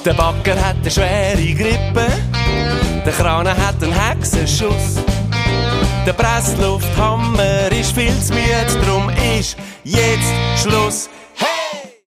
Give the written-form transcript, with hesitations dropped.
Der Bagger hat eine schwere Grippe, der Kran hat einen Hexenschuss. Der Presslufthammer ist viel zu müde, drum ist jetzt Schluss.